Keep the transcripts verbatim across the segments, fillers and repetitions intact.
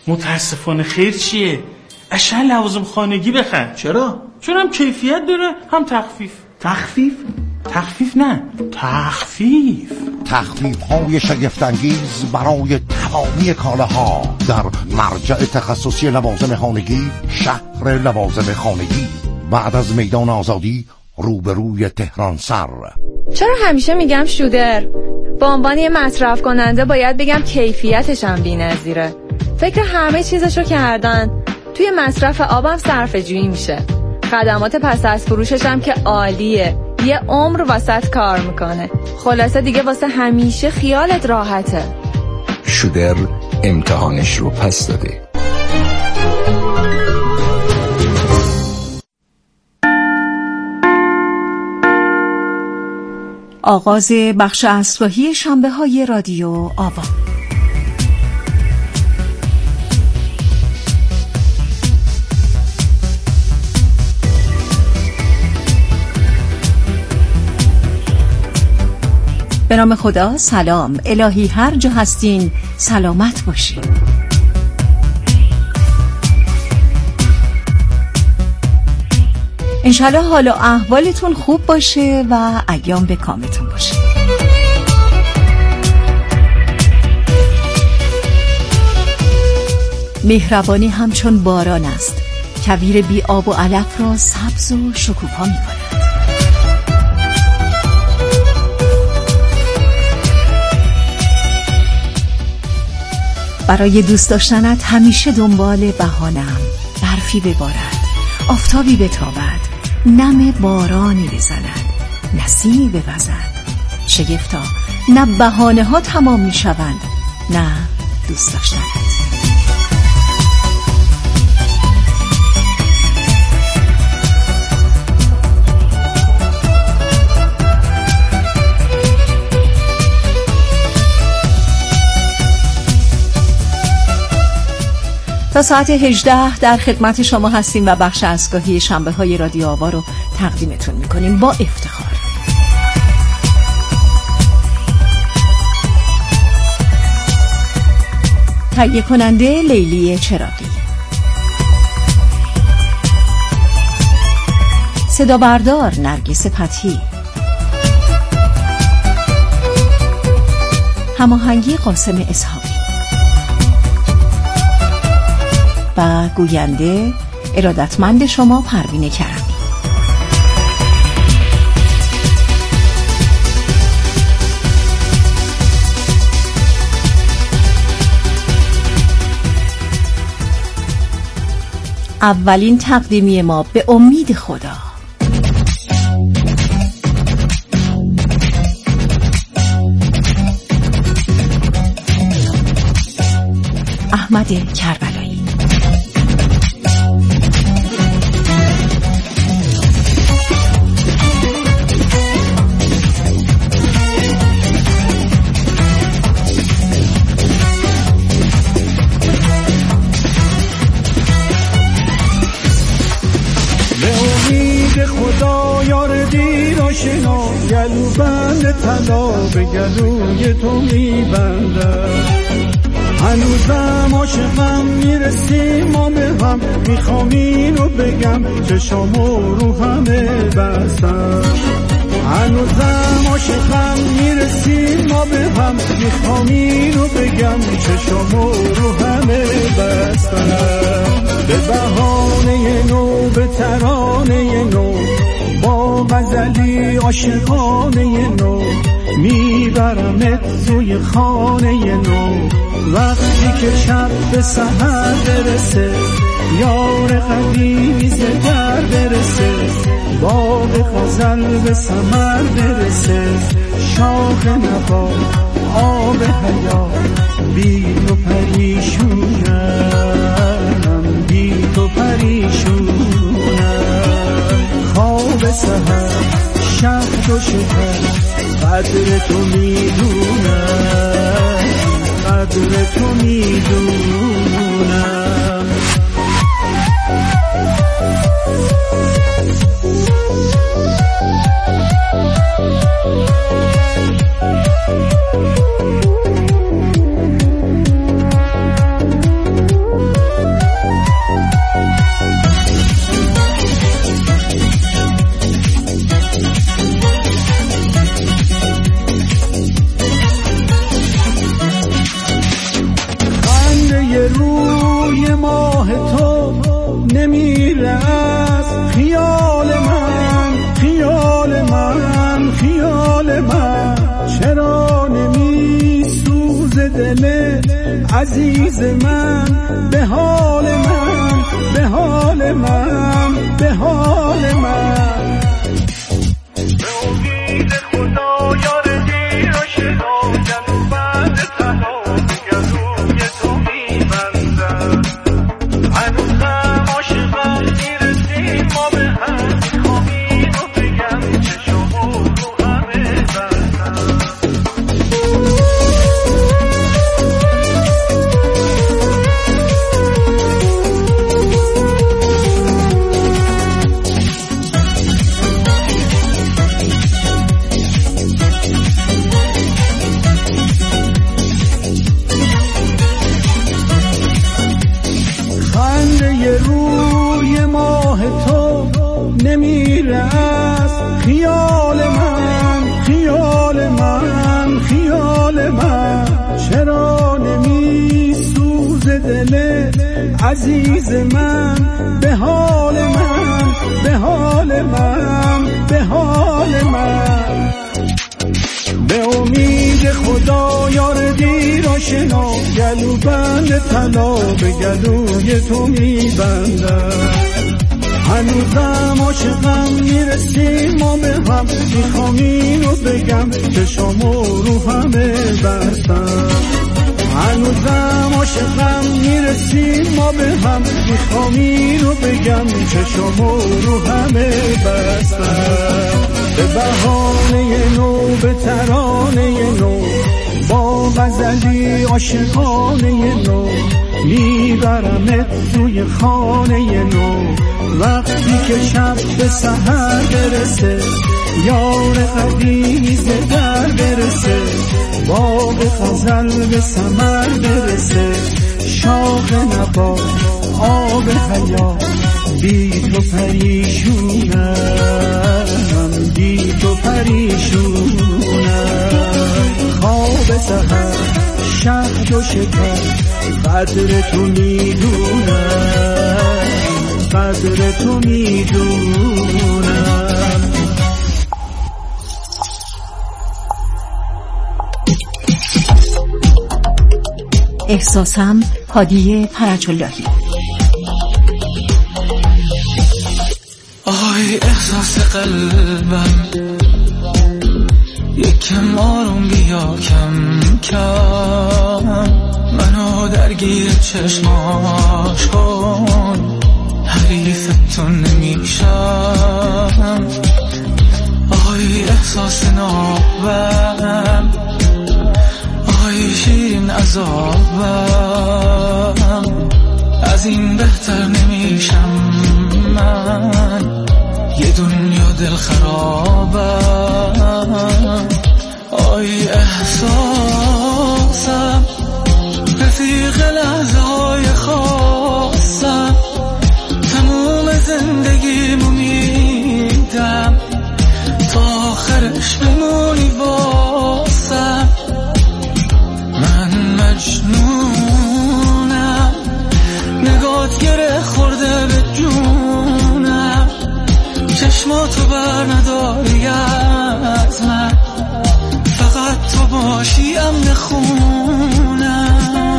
متاسفانه خیر چیه؟ اشن لوازم خانگی بخر. چرا؟ چون هم کیفیت داره هم تخفیف. تخفیف؟ تخفیف نه، تخفیف. تخفیف های شگفت‌انگیز برای تمامی کالاها در مرجع تخصصی لوازم خانگی، شهر لوازم خانگی، بعد از میدان آزادی، روبروی تهران سر. چرا همیشه میگم شودر؟ به عنوان یه مصرف کننده باید بگم کیفیتش هم بی‌نظیره. فکر همه چیزشو کردن. توی مصرف آبم صرفه‌جویی میشه. خدمات پس از فروشش هم که عالیه. یه عمر واسط کار میکنه. خلاصه دیگه واسه همیشه خیالت راحته. شودر امتحانش رو پس داده. آغاز بخش اصلاحی شنبه های رادیو آوا. به نام خدا. سلام. الهی هر جا هستین سلامت باشین. انشالله حال و احوالتون خوب باشه و ایام به کامتون باشه. مهربانی همچون باران است، کویر بی آب و علف را سبز و شکوفا می کند. برای دوست داشتنت همیشه دنبال بهانه‌ام. برفی ببارد، آفتابی بتابد، نم بارانی بزند، نسیمی بوزد. شگفتا، نه بهانه ها تمام می شوند، نه دوست داشتنت. تا ساعت هجده در خدمت شما هستیم و بخش اسکاهی شنبه های رادیو آوا رو تقدیمتون میکنیم با افتخار. تهیه کننده لیلی چراغی، صدا بردار نرگس پتی، هماهنگی قاسم اسحاقی و گوینده ارادتمند شما پروین کرمی. اولین تقدیمی ما به امید خدا. احمد کربلایی. گلو بند طلا به گلوی تو میبندم، هنوزم عاشقم میرسیم ما به هم، میخوام اینو بگم چشامو رو همه بستم، هنوزم عاشقم میرسیم ما به هم، میخوام اینو بگم چشامو رو همه بستم. به بهانه نو، به ترانه نو، با غزلی عاشقانه نو، میبرمت توی خانه نو. وقتی که شب به سحر برسه، یار قدیمی زگر برسه، باغ غزل به ثمر برسه، شاخ نوا آب حیات، بی تو پریشونم، بی تو پریشونم. خواب سحر شهد و شکر، قدر تو میدونم، قدر تو میدونم. روی ماه تو نمیره از خیال من، خیال من، خیال من. چرا نمی سوزه دلت عزیز من به حال من، به حال من، به حال من. به امید خدا یار دیر و شناگن بعد تنها دیگر روی تو میبندم. هنوزم عاشقم میرسیم ما به هم، میخوام اینو بگم چشمو رو همه بستم. روی ماه تو نمیره از خیال من، خیال من، خیال من. چرا نمی سوزه دلت عزیز من به حال من، به حال من، به حال من. به امید خدا یار دیر آشنا گلو بند طلا به گلوی تو میبندم. هنوزم عاشقم میرسیم ما به هم، میخوام اینو بگم چشمو رو همه بستم. هنوزم عاشقم میرسیم ما به هم، میخوام اینو بگم چشمو رو همه بستم. به بهانه نو، به ترانه نو، با غزلی عاشقانه نو میبرمت توی خانه نو. وقتی که شب به سحر برسه یار قدیمی ز در برسه، باغ غزل به ثمر برسه، شاخ نبات آب حیات بی تو پریشونم، بی تو پریشونم. خواب سحر شهد و شکر قدر تو میدونم، قدر تو میدونم. احساسم هادیه فرج‌اللهی. آی احساس قلبم یکم آروم بیا کم کم، منو درگیر چشماش کن، حریفتون نمیشم. آی احساس نابم، آی شیرین عذابم، از این بهتر نمیشم من، یه دنیا دل خرابم. آی احساسم رفیق لحظه های خاصم، تموم زندگیمو میدم تا آخرش بمونی واسم. من مجنونم نگات گره خورده به جونم، چشماتو بر نداری از من، فقط تو باشی امن خونم.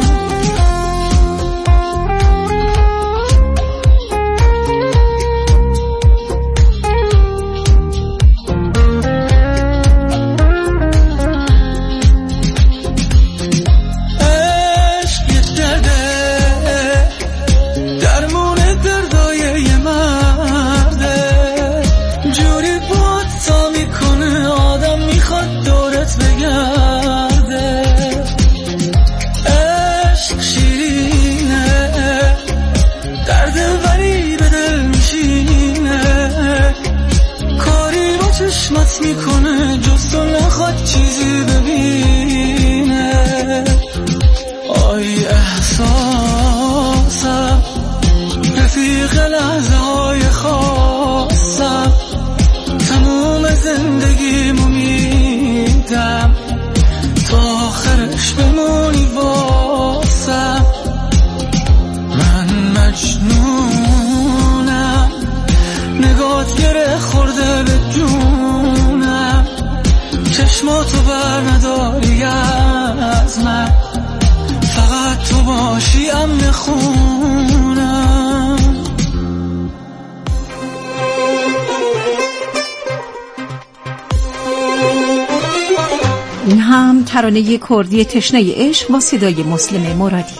چشمت میکنه جز تو نخواد چیزی ببینه. آی احساسم رفیق لحظه های خاصم، تموم زندگیمو میدم تا آخرش بمونی واسم. از من، فقط تو باشی امن خونم. این هم ترانه کردی تشنه عشق با صدای مسلم مرادی.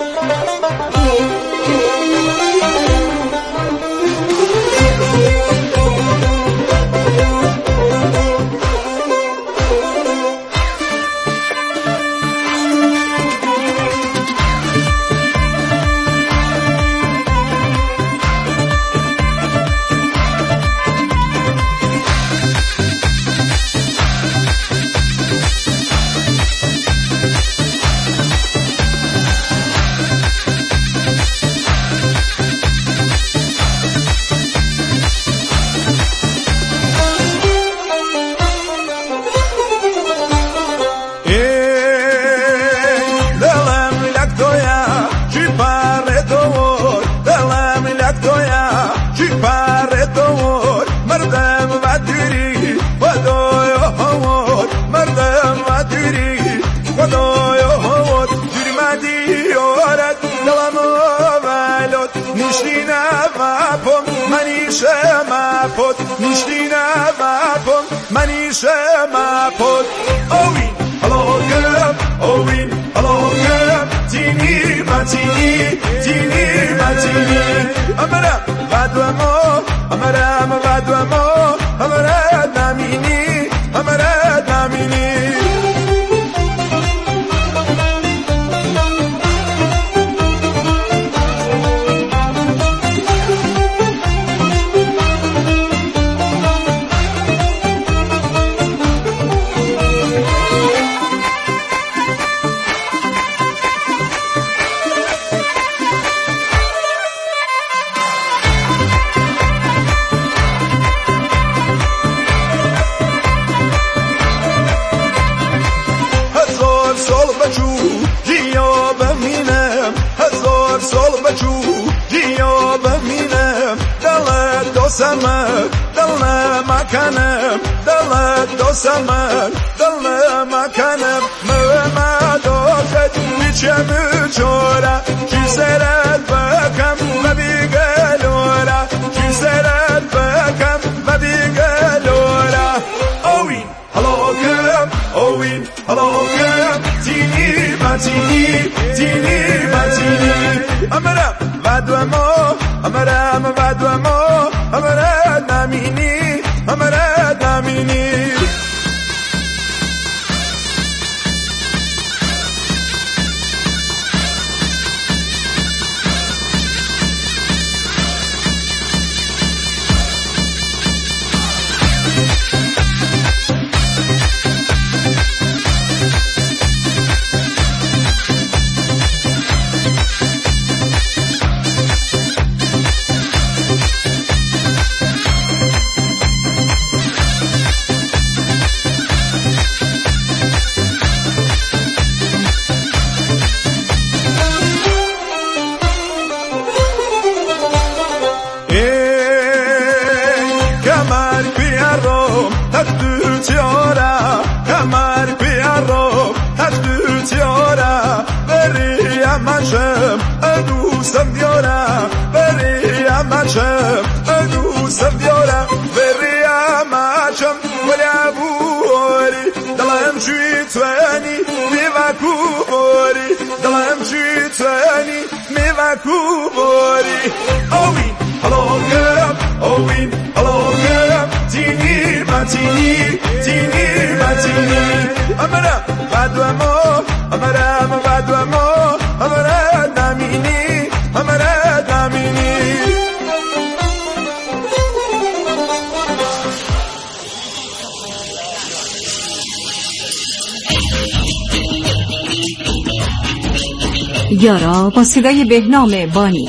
یارا با صدای بهنام بانی.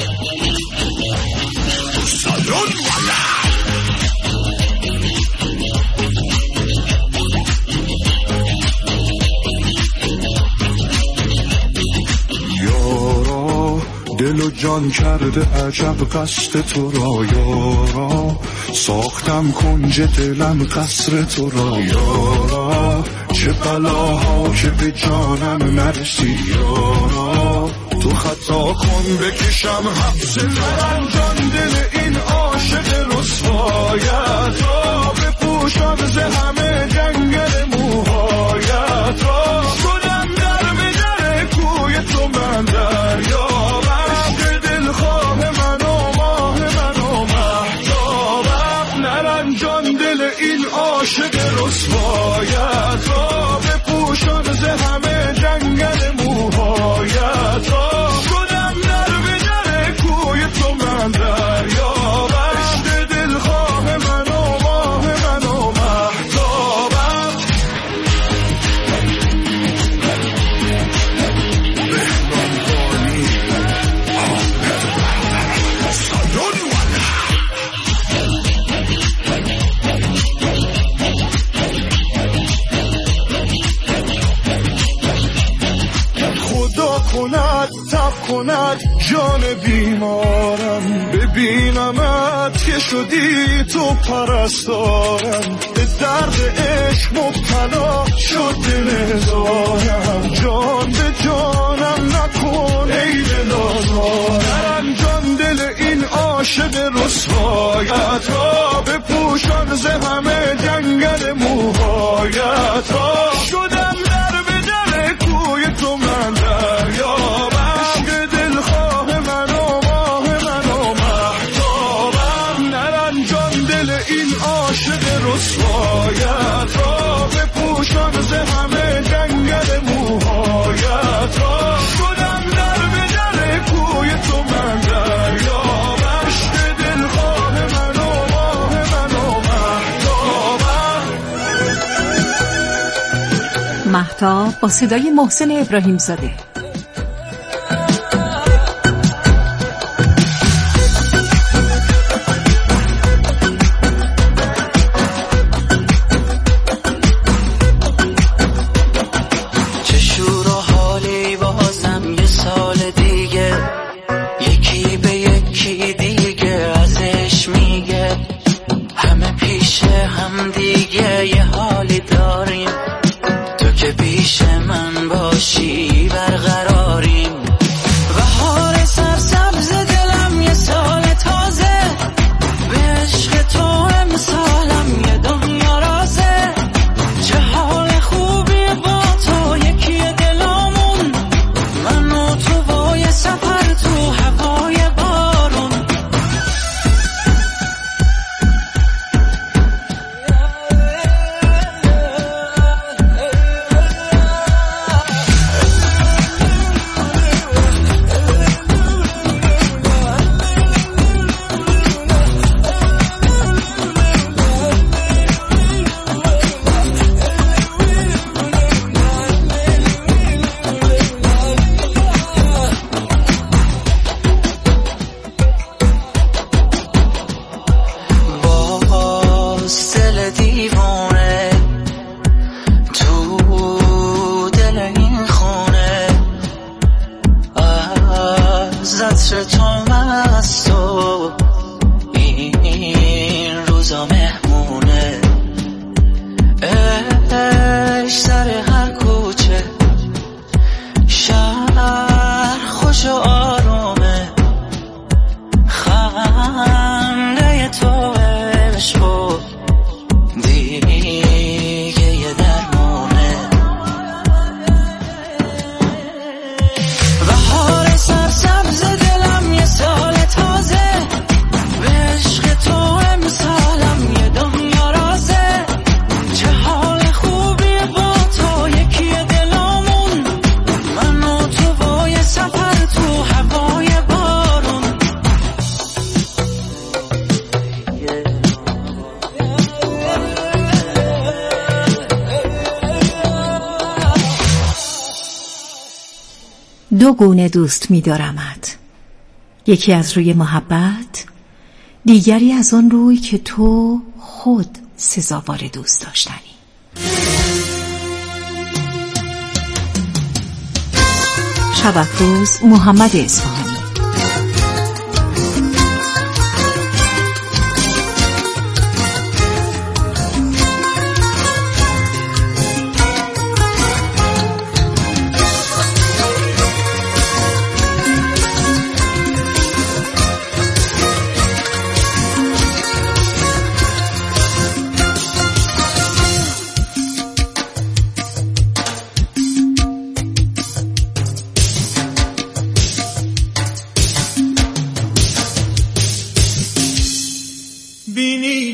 یارا دل و جان کرده عجب قصد تو را، یارا ساختم کنج دلم قصر تو را، یارا چه بلاها که به جانم نرسی یارا تو خطا کن بکشم حبس نرنجان دل این عاشق رسوایت را بپوشم ز همه جنگل موهایت را شدم در به در کوی تو من دریابم عشق دلخواه من و ماه من و مهتابم نرنجان دل این عاشق رسوایت را بپوشم ز همه جنگل موهایت را شدم در به در کوی تو من دریابم عشق دلخواه من و ماه من و مهتابم بهنام بانی سالون خدا کند تب کند جان بیمارم ببینمت که شدی تو پرستارم به درد عشق مبتلا شد دل زارم جان به جانم نکن ای دل آزارم جان دل این عاشق رسوایت را بپوشان ز همه جنگل موهایت را شدم در به در کوی تو من دریابم عشق دلخواه من و ماه من و مهتابم نرنجان دل این عاشق رسوایت را بپوشان ز همه جنگل موهایت را شدم در به در کوی تو من دریابم عشق دلخواه من و ماه من و مهتابم مهتاب با صدای محسن ابراهیم زاده. چه شور و حالی بازم یه سال دیگه یکی به یکی دیگه ازش میگه همه پیش هم دیگه یه حالی داریم تو که پیش من باشی برقراریم بهار سرسبز دلم یه سال تازه به عشق تو امسالم یه دنیا رازه چه حال خوبی با تو یکی دلامون من و تو با یه سفر تو هوای بارون باز دل دیوانه تو دل این خونه از عطر تو مست و این روزا مهمونه عشق سر هر کوچه شهر خوش و آرومه خنده تو عشق و دیگه یه درمونه بهار سرسبز دلم یه سال تازه به عشق تو امسالم یه دنیا رازه چه حال خوبی با تو یکی دلامون من و تو با یه سفر تو هوای بارون دو گونه دوست می‌دارمت، یکی از روی محبت، دیگری از آن روی که تو خود سزاوار دوست داشتنی. شب افروز محمد اصفهانی.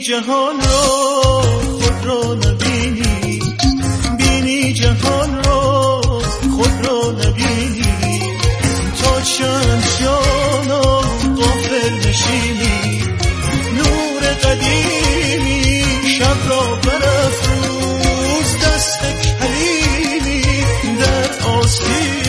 جهان را خود را نبینی، بینی جهان را خود را نبینی، تا چند جانم غافل نشینی، نور قدیمی شب را برافروز، دست کلیمی در آستینی.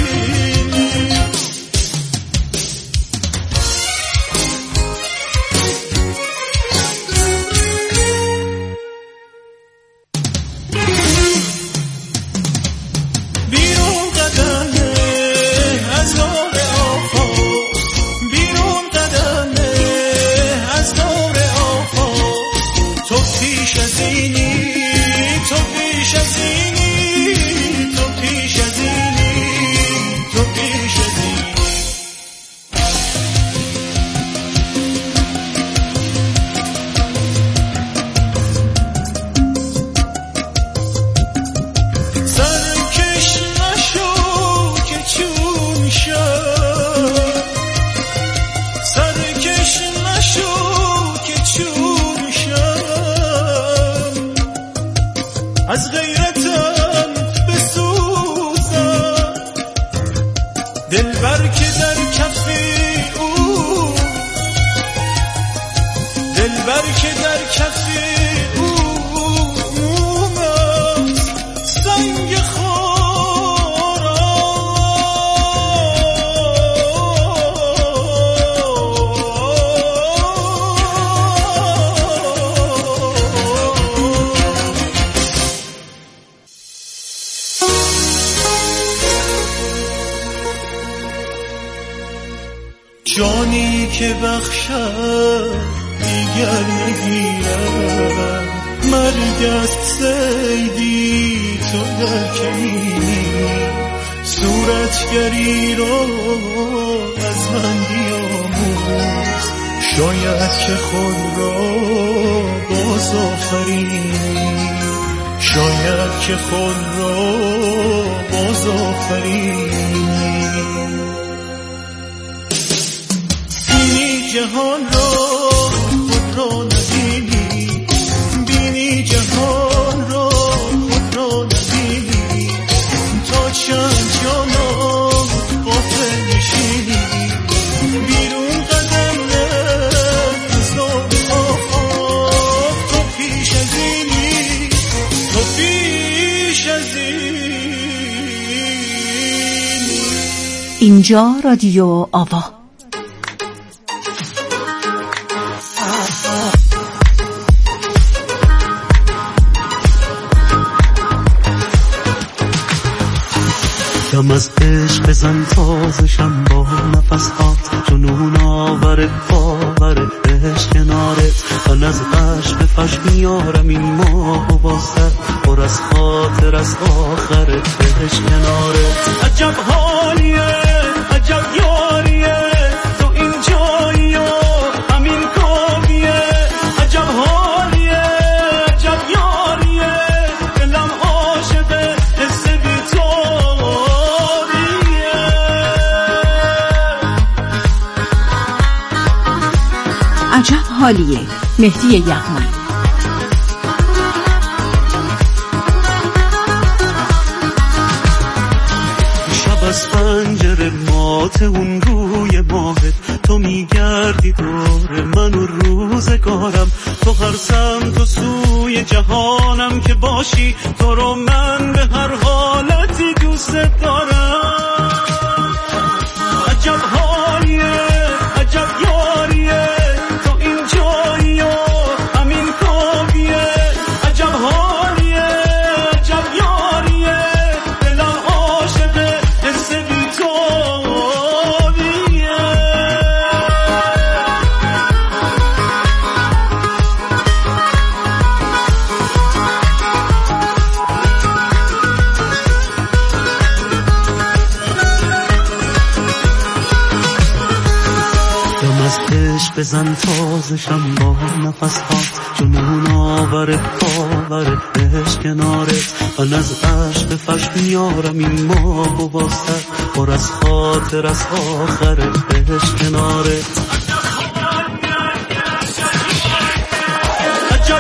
از غیرتم بسوزم، دلبر که در کفی او، دلبر که در کفی او مومست سنگ جانی که بخشد دیگر نگیرد، مرگ است صیدی تو در کمینی، صورتگری را از من بیاموز، شاید که خود را باز آفرینی، شاید که خود را باز آفرینی. جهان را خود را نبینی، بینی جهان را خود را نبینی، تا چند جانم غافل نشینی، بیرون قدم نه از آب آفاق، تو پیش از اینی، تو پیش از اینی. اینجا رادیو آوا. دم از عشق بزن تازشم با نفسات، جنون آورد باور عشق کنارت، من از عشق فش میارم این ماه و بازتر، پر از خاطر از آخرت عشق کنارت. عجب حالیه عجب یاریه تو این جایی و همین کامیه، عجب حالیه عجب یاریه دلم عاشقه حس بی تو. عجب حالیه مهدی یغمایی. شب از پنجره مات اون روی ماهت، تو میگردی دور من و روزگارم، تو هر سمت و سوی جهانم که باشی، تو رو من به هر حالتی دوست دارم. عجب حالیه عجب یاریه تو این جایی و همین کامیه، عجب حالیه عجب یاریه دلم عاشقه حس بی تو. بزن تازشم با نفسات، جنون آورد باور عشق کنارت، من از عشق فش میارم این ماه و بازتر، پر از خاطر از آخرت عشق کنارت. عجب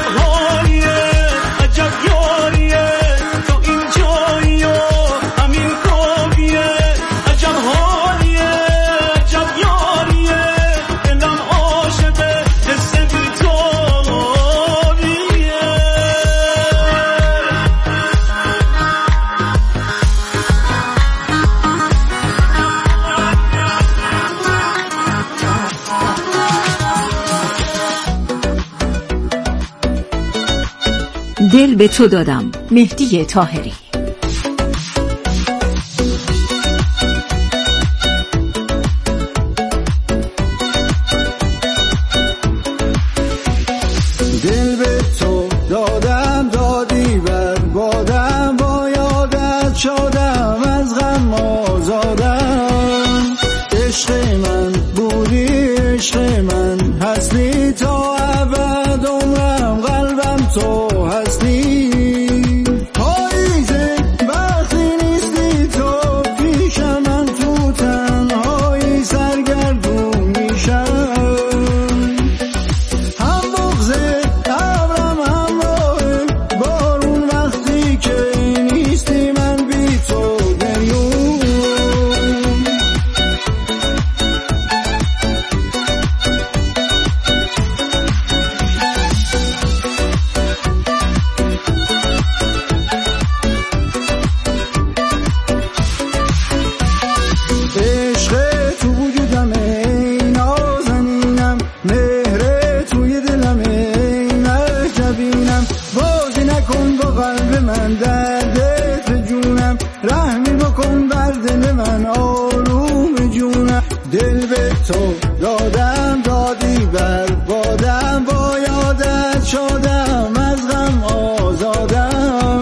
دل به تو دادم. مهدی طاهری. دل به تو دادم دادی بر بادم با یادت شدم از غم آزادم عشق من بودی عشق من هستی تا ابد عمرم قلبم تو هستی پاییزه وقتی نیستی تو پیش من تو تنهایی سرگردون میشم دل به تو دادم دادی بر بادم با یادت شدم از غم آزادم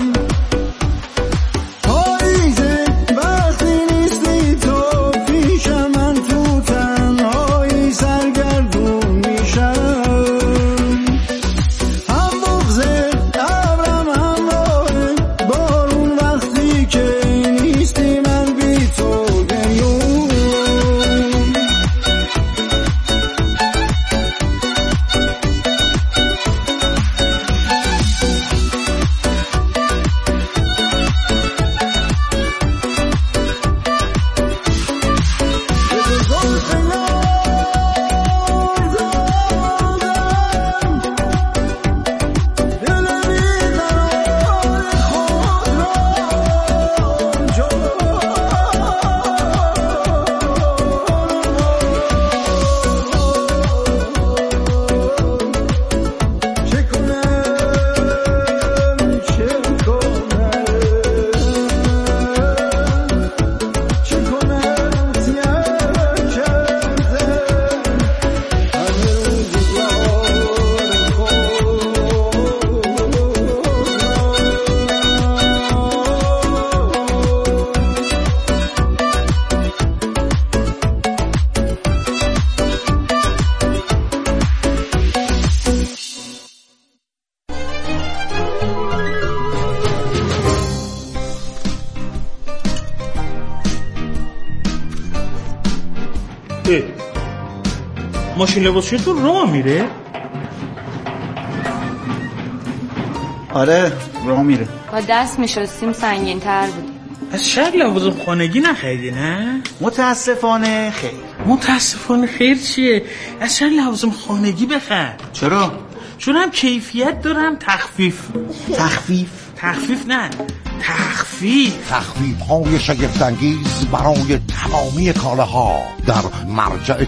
پاییزه وقتی نیستی تو پیش من تو تنهایی سرگردون میشم هم بغضه ابرم همراه بارون وقتی که نیستی من بی تو گریون ماشین لباسشویی تو راه میره؟ آره راه میره. با دست میشستیم سنگین تر بود. از شهر لوازم خانگی نخریدی نه؟ متاسفانه خیر. متاسفانه خیر چیه؟ از شهر لوازم خانگی بخر. چرا؟ چون هم کیفیت دارم تخفیف. تخفیف؟ تخفیف نه تخفیف تخفیف های شگفت‌انگیز برای تمامی کالاها در مرجع